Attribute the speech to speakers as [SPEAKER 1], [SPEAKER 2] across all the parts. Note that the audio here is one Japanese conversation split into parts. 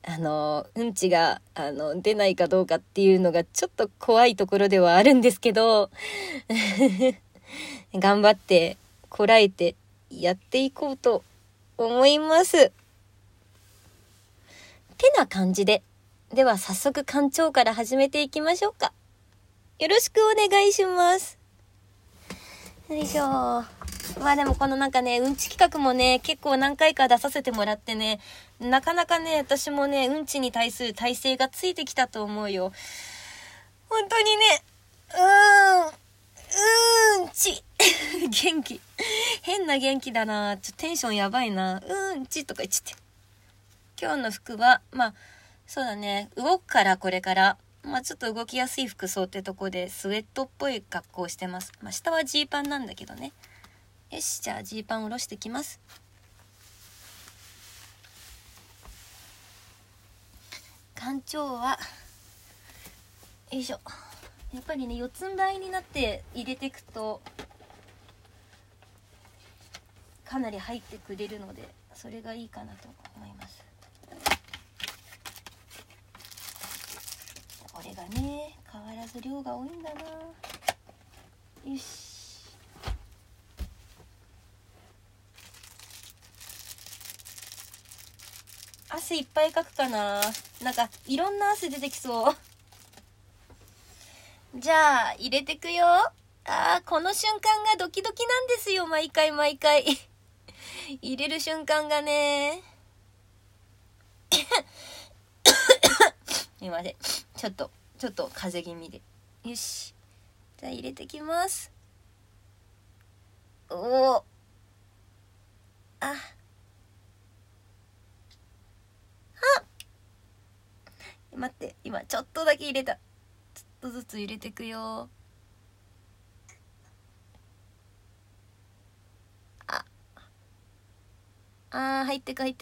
[SPEAKER 1] うんちが、出ないかどうかっていうのがちょっと怖いところではあるんですけど、頑張ってこらえてやっていこうと思います。てな感じで、では早速館長から始めていきましょうか。よろしくお願いします。よいしょ。まあでもこのなんかね、うんち企画もね、結構何回か出させてもらってね、なかなかね、私もね、うんちに対する耐性がついてきたと思うよ。本当にね、うんち。元気。変な元気だな。テンションやばいな。うんちとか言っちゃって。今日の服は、まあ、そうだね、動くからこれから。まあちょっと動きやすい服装ってとこでスウェットっぽい格好をしてます。まあ下はジーパンなんだけどね。よし、じゃあジーパン下ろしてきます。館長は、よいしょ。やっぱりね、四つん這いになって入れていくと、かなり入ってくれるので、それがいいかなと思います。これがね、変わらず量が多いんだな。よし。汗いっぱいかくかな。なんかいろんな汗出てきそう。じゃあ入れてくよ。この瞬間がドキドキなんですよ。毎回毎回。入れる瞬間がね。すいません。ちょっと風邪気味で。よし。じゃあ入れてきます。おー。待って、今ちょっとだけ入れた。ちょっとずつ入れてくよ。入ってく。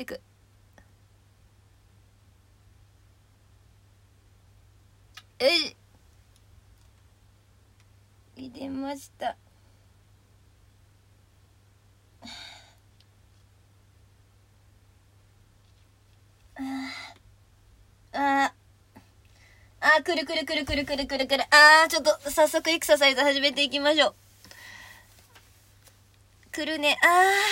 [SPEAKER 1] 入れました。くる。ちょっと早速エクササイズ始めていきましょう。くるね。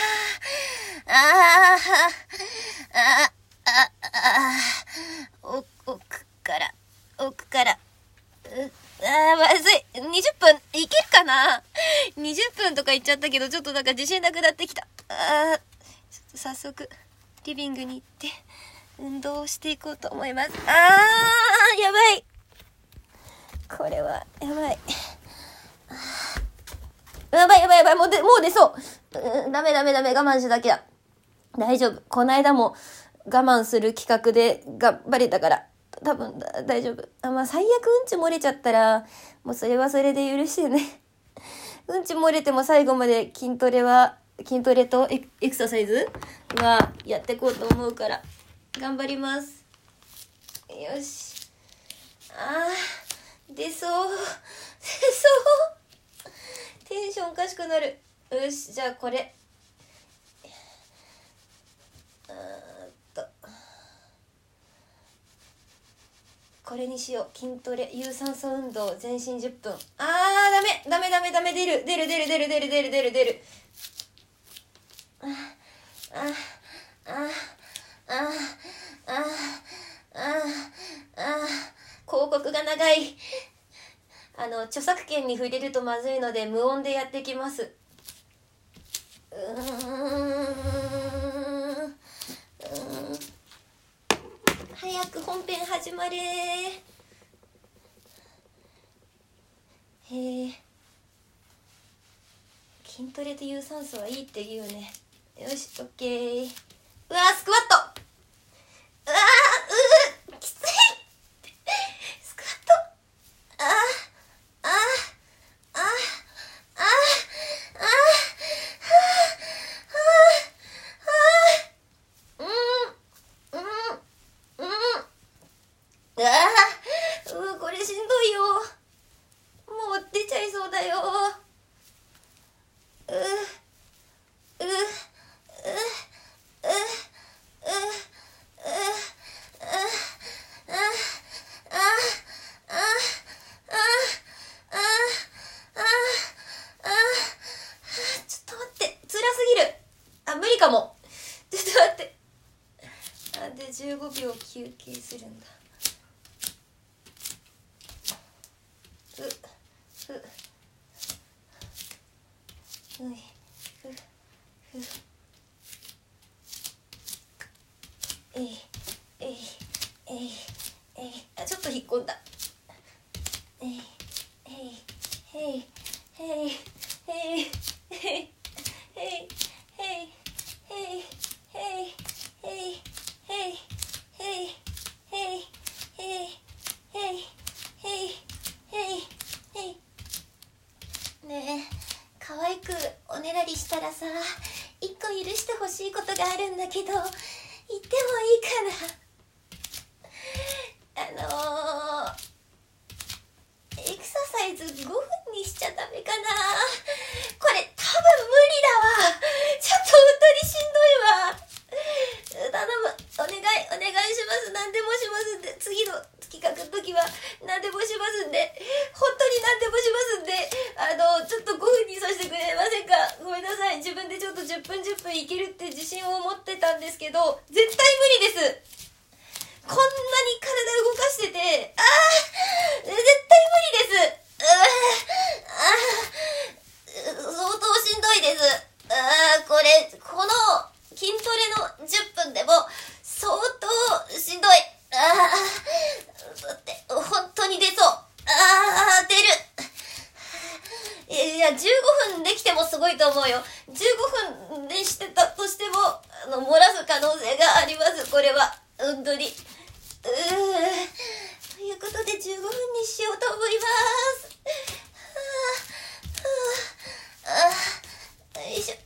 [SPEAKER 1] 奥から。まずい。20分いけるかな ?20 分とか言っちゃったけど、ちょっとなんか自信なくなってきた。ちょっと早速、リビングに行って、運動をしていこうと思います。やばい。これは、やばい。やばい。もう出そう。ダメ。我慢しなきゃ。大丈夫。この間も我慢する企画で頑張れたから。多分大丈夫。まあ最悪うんち漏れちゃったら、もうそれはそれで許してね。うんち漏れても最後まで筋トレとエクササイズはやっていこうと思うから、頑張ります。よし。出そう。テンションおかしくなる。よし、じゃあこれ。これにしよう。筋トレ、有酸素運動、全身10分。ダメ。出る。広告が長い。著作権に触れるとまずいので無音でやってきます。早く本編始まれ。筋トレと有酸素はいいって言うね。よし、オッケー。スクワット。きつい。スクワット。これしんどいよ。もう出ちゃいそうだよ。 休憩するんだ。ちょっと引っ込んだ。ねえ、可愛くおねだりしたらさ、一個許してほしいことがあるんだけど、言ってもいいかな。エクササイズ5分にしちゃダメかな。これ多分無理だわ。ちょっと本当にしんどいわ。頼む、お願いします。何でもしますんで、次の企画の時は何でもしますんで、本当に何でもしますんで、ちょっと5分にさせてくれませんか。ごめんなさい。自分でちょっと10分いけるって自信を持ってたんですけど、絶対無理です。こんなに体動かしてて、絶対無理です。相当しんどいです。この筋トレの10分でも相当しんどい。だって本当に出そう。出る。いや、15分できてもすごいと思うよ。15分でしてたとしても漏らす可能性があります。これは本当に。ということで15分にしようと思います。よいしょ。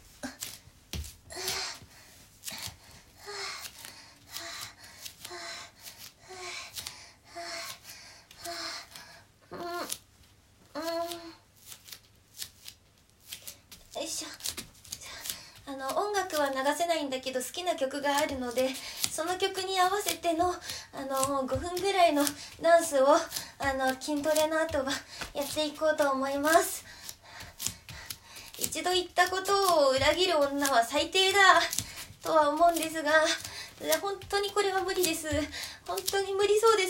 [SPEAKER 1] よいしょ。音楽は流せないんだけど好きな曲があるので、その曲に合わせての5分ぐらいのダンスを筋トレの後はやっていこうと思います。一度言ったことを裏切る女は最低だとは思うんですが、本当にこれは無理です。本当に無理そうです。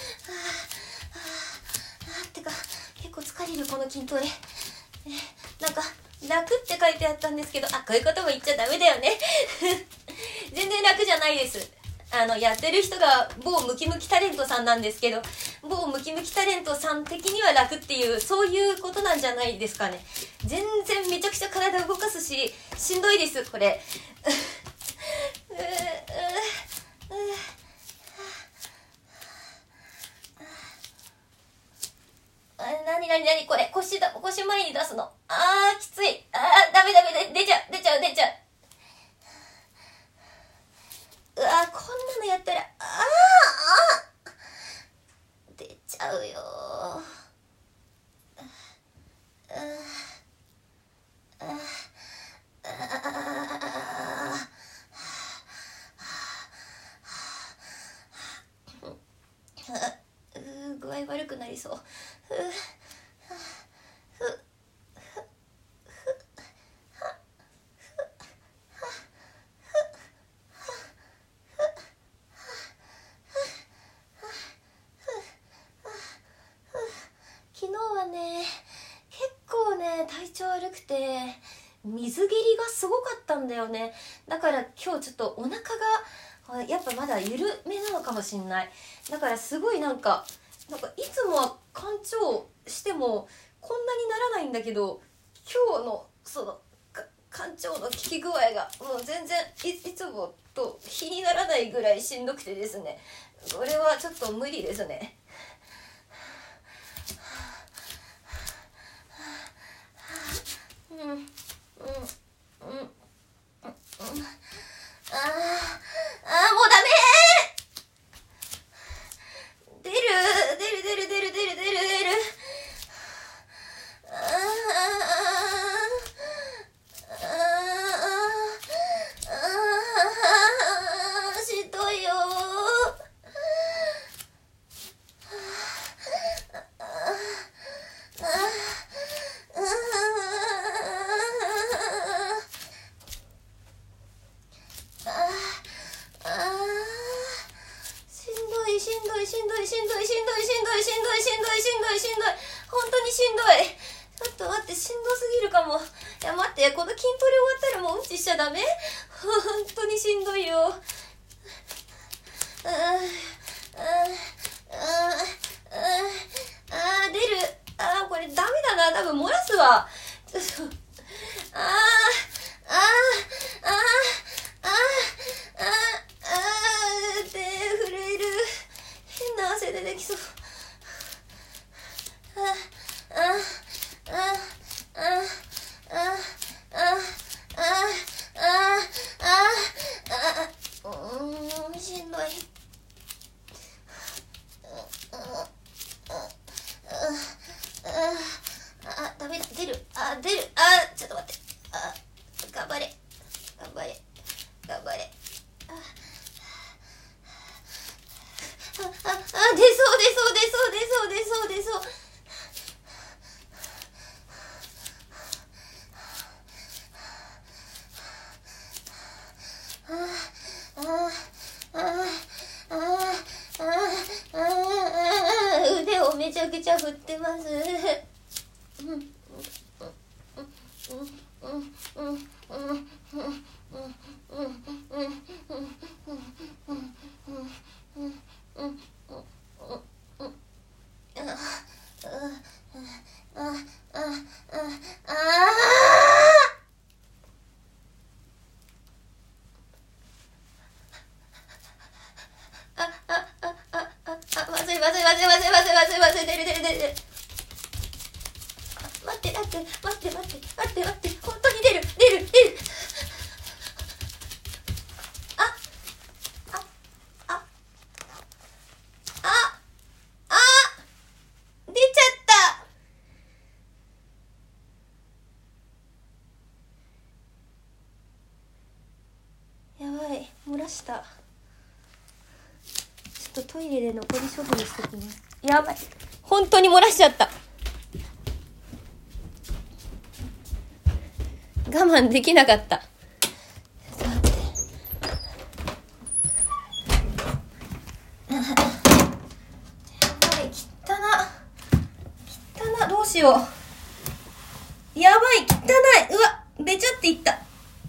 [SPEAKER 1] てか結構疲れるこの筋トレ。なんか楽って書いてあったんですけど、こういうことも言っちゃダメだよね。全然楽じゃないです。やってる人が某ムキムキタレントさんなんですけど、某ムキムキタレントさん的には楽っていう、そういうことなんじゃないですかね。全然めちゃくちゃ体動かすし、しんどいですこれ。何これ、腰前に出すの。きつい。ダメ、出ちゃう。こんなのやったら出ちゃうよ。具合悪くなりそう。昨日はね、結構ね体調悪くて水切りがすごかったんだよね。だから今日ちょっとお腹がやっぱまだ緩めなのかもしんない。だからすごいなんかいつもは干潮してもこんなにならないんだけど、今日のその干潮の効き具合がもう全然いつもと比にならないぐらいしんどくてですね、これはちょっと無理ですね。もうダメー。出る。しんどいよー。 ってこの筋トレ終わったらもううんちしちゃダメ？本当にしんどいよ。出る。これダメだな。多分漏らすわ。ちょっと。手震える。変な汗出てきそう。しんどい。ダメだ。出る。ちょっと待って。頑張れ。出そう。腕をめちゃくちゃ振ってます。まずい。出る。待って。本当に出る。出ちゃった。やばい、漏らした。ちょっとトイレで残り処分しとくね。やばい、本当に漏らしちゃった。我慢できなかった。汚どうしよう。やばい、汚い。うわ、べちゃっていった。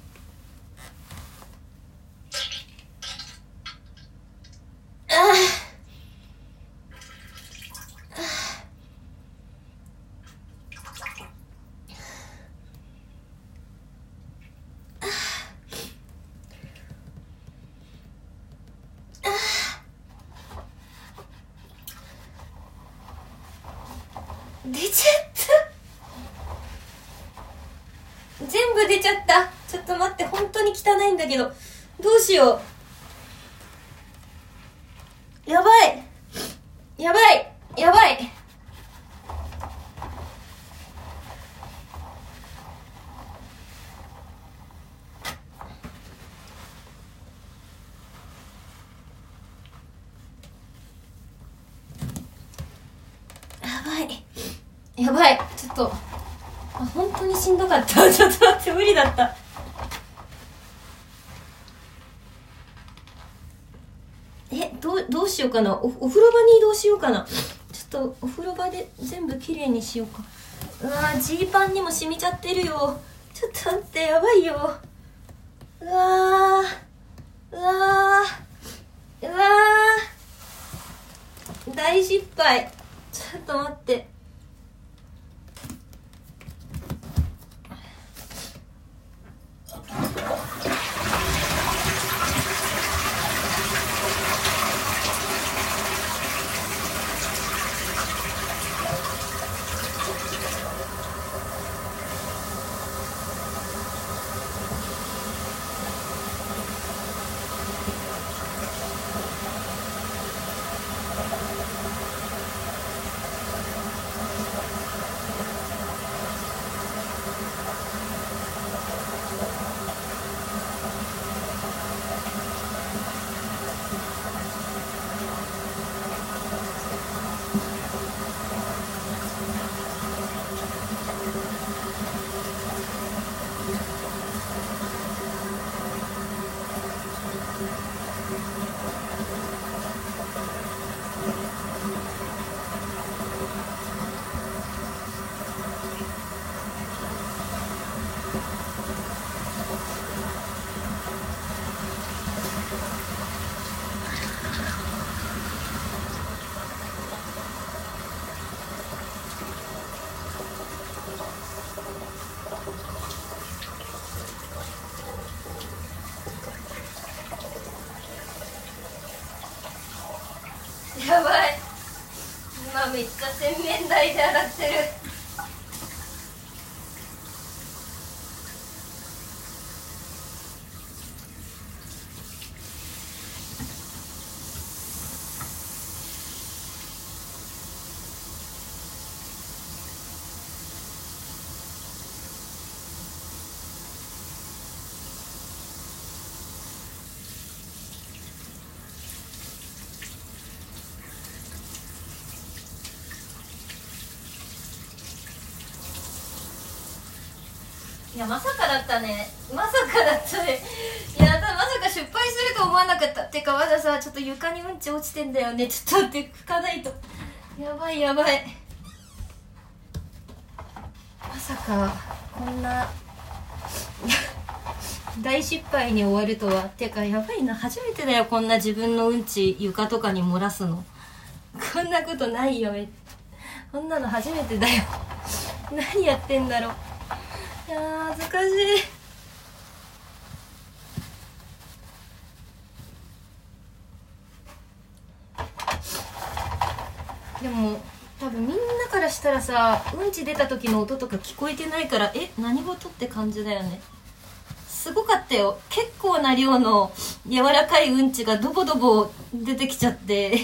[SPEAKER 1] 出ちゃった。全部出ちゃった。ちょっと待って、本当に汚いんだけど、どうしよう。やばい。やばい。ちょっと本当にしんどかった。ちょっと待って、無理だった。どうしようかな。お風呂場に移動しようかな。ちょっとお風呂場で全部きれいにしようか。ジーパンにも染みちゃってるよ。ちょっと待って、やばいよ。大失敗。ちょっと待って。 洗面台で洗ってる。いや、まさかだったね。まさかだったね。いや、まさか失敗すると思わなかった。てか、まださ、ちょっと床にうんち落ちてんだよね。ちょっと待って、拭かないと。やばいやばい。まさか、こんな、大失敗に終わるとは。てか、やばいな。初めてだよ、こんな自分のうんち、床とかに漏らすの。こんなことないよ。こんなの初めてだよ。何やってんだろう。いやー、恥ずかしい。でも多分みんなからしたらさ、うんち出た時の音とか聞こえてないから、何事って感じだよね。すごかったよ。結構な量の柔らかいうんちがドボドボ出てきちゃってち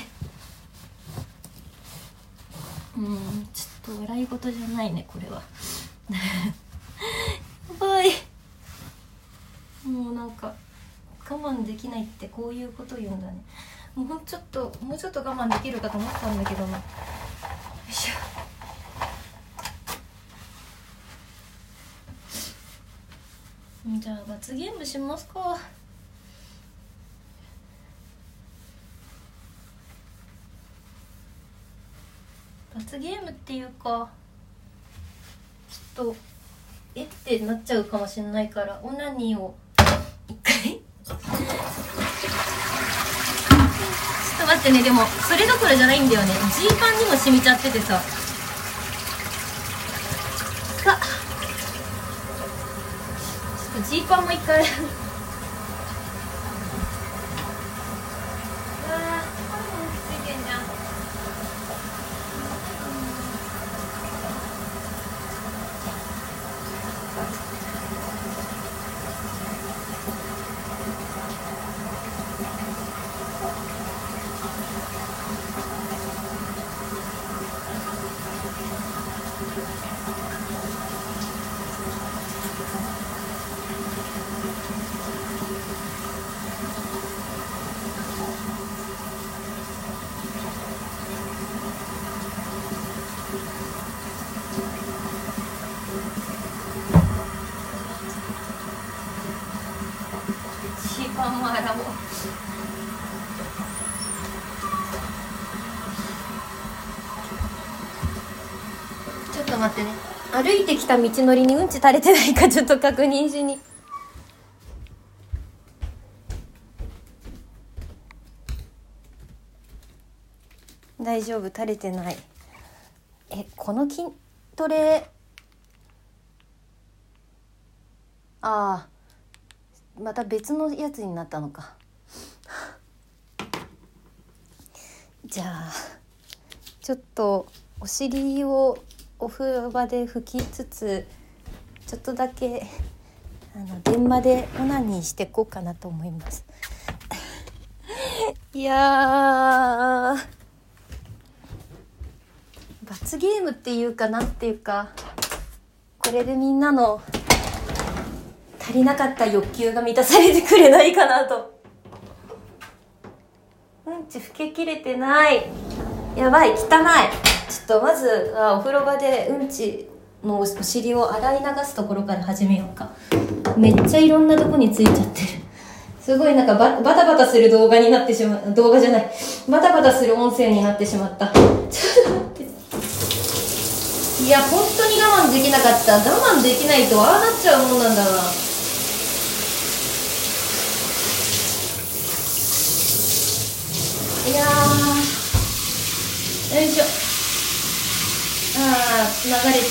[SPEAKER 1] ょっと笑い事じゃないね、これは。やばい。もうなんか我慢できないってこういうこと言うんだね。もうちょっと我慢できるかと思ったんだけどな。よいしょ。じゃあ罰ゲームしますか。罰ゲームっていうか、ちょっとってなっちゃうかもしれないから、オナニーを一回ちょっと待ってね。でもそれどころじゃないんだよね。ジーパンにも染みちゃっててさ。ちょっとジーパンも一回ジーパンも洗おう。ちょっと待ってね。歩いてきた道のりにうんち垂れてないかちょっと確認しに。大丈夫、垂れてない。この筋トレ、また別のやつになったのか。じゃあちょっとお尻をお風呂場で拭きつつ、ちょっとだけ電話でオナニーしていこうかなと思いますいやー、罰ゲームっていうかなんていうか、これでみんなの足りなかった欲求が満たされてくれないかなと。うんち拭けきれてない。やばい、汚い。ちょっとまずはお風呂場でうんちのお尻を洗い流すところから始めようか。めっちゃいろんなとこについちゃってる。すごいなんかバタバタする動画になってしまう。動画じゃない、バタバタする音声になってしまった。ちょっと待って。いや、本当に我慢できなかった。我慢できないとああなっちゃうもんなんだな。いやー、よいしょ。流れてく。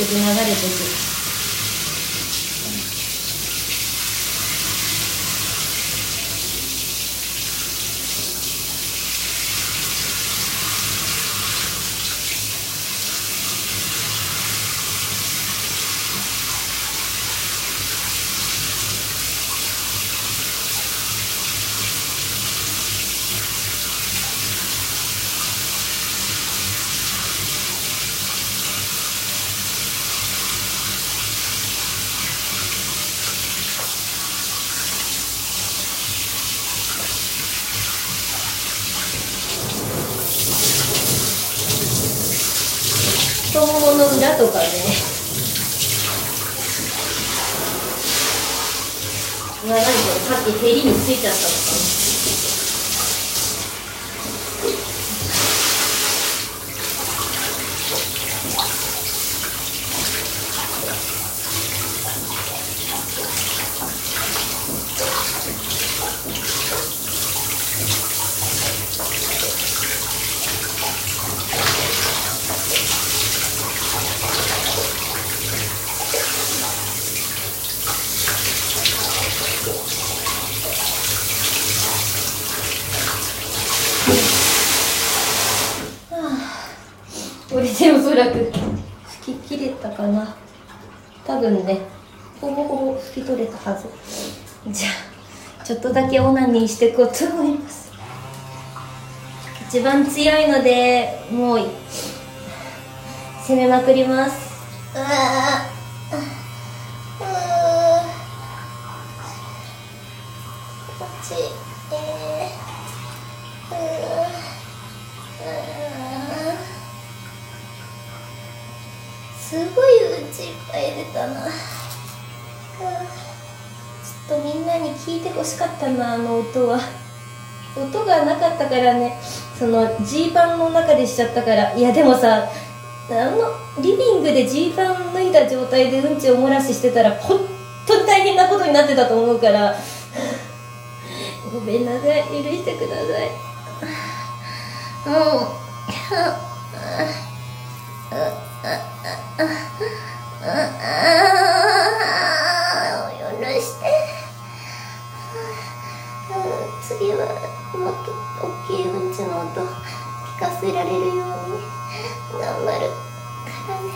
[SPEAKER 1] 太ももの裏とかね、何これ、さっき照りについちゃったのかな。これでおそらく拭ききれたかな。多分ね、ほぼほぼ拭き取れたはず。じゃあちょっとだけオナニーしていこうと思います。一番強いのでもう攻めまくります。こっち、すごいうんちいっぱい出たな。ちょっとみんなに聞いてほしかったな、あの音は。音がなかったからね、そのジーパンの中でしちゃったから。いやでもさ、リビングでジーパン脱いだ状態でうんちを漏らししてたら本当に大変なことになってたと思うからごめんなさい、許してください。許して。次はもっと大きいうんちの音聞かせられるように頑張るからね。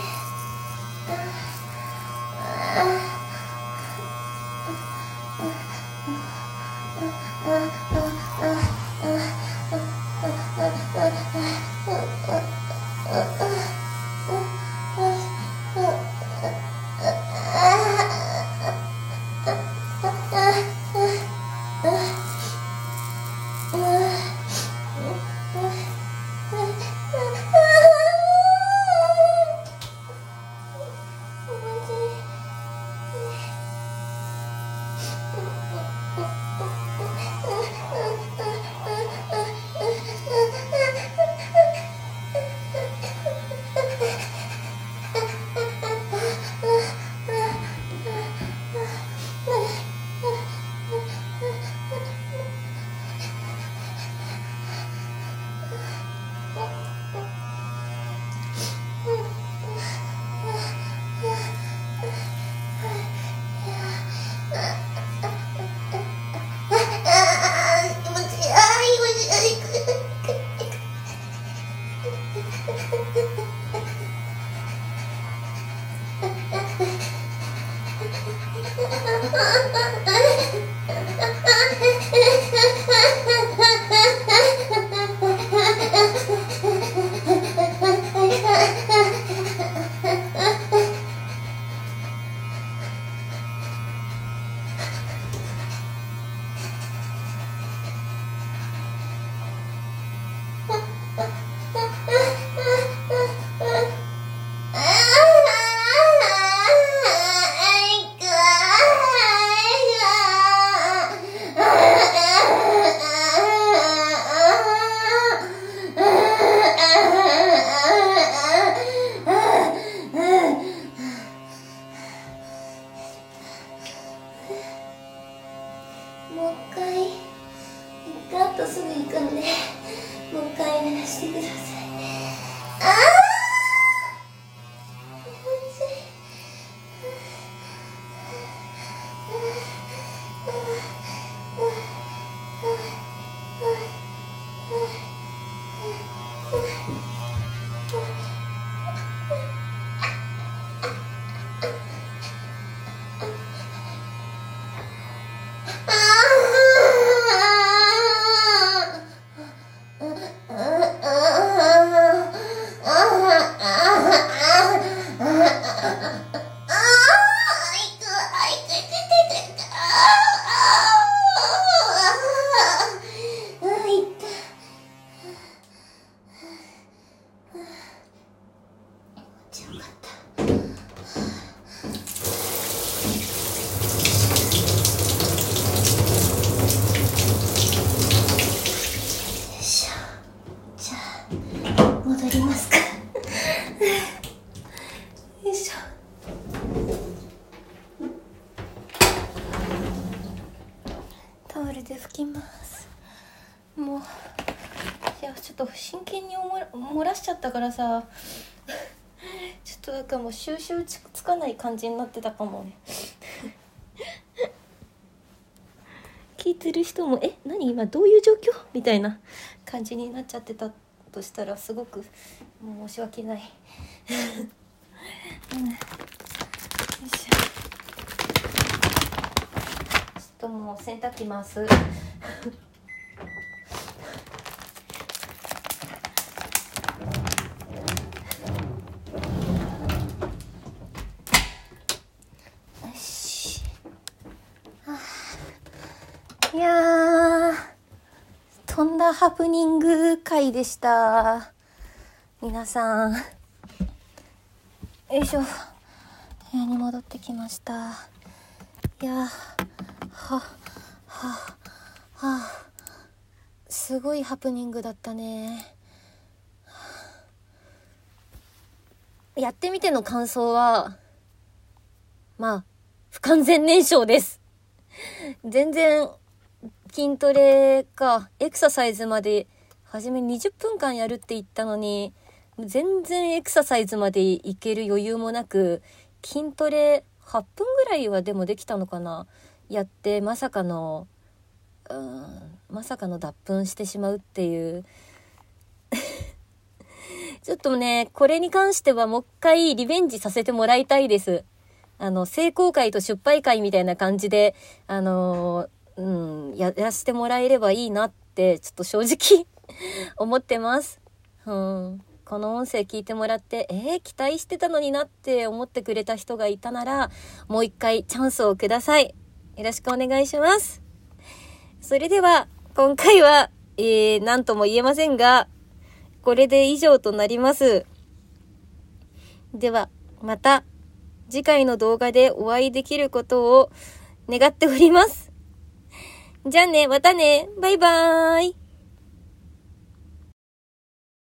[SPEAKER 1] ちゃよかった。戻りますか。よいしょ。タオルで拭きます。もういやちょっと真剣に漏らしちゃったからさちょっとなんかもう収集つかない感じになってたかもね聞いてる人も何今どういう状況みたいな感じになっちゃってたとしたらすごく申し訳ないうん、よいしょ。ちょっともう洗濯機回すいやー、とんだハプニング回でした。皆さん。よいしょ。部屋に戻ってきました。いやすごいハプニングだったね。やってみての感想は、不完全燃焼です。全然、筋トレかエクササイズまで初め20分間やるって言ったのに全然エクササイズまでいける余裕もなく筋トレ8分ぐらいはでもできたのかなやってまさかの脱粉してしまうっていうちょっとねこれに関してはもう一回リベンジさせてもらいたいです。成功会と失敗会みたいな感じでやらせてもらえればいいなってちょっと正直思ってます、この音声聞いてもらって期待してたのになって思ってくれた人がいたならもう一回チャンスをください。よろしくお願いします。それでは今回は何とも言えませんがこれで以上となります。ではまた次回の動画でお会いできることを願っております。じゃあね、またね、バイバーイ。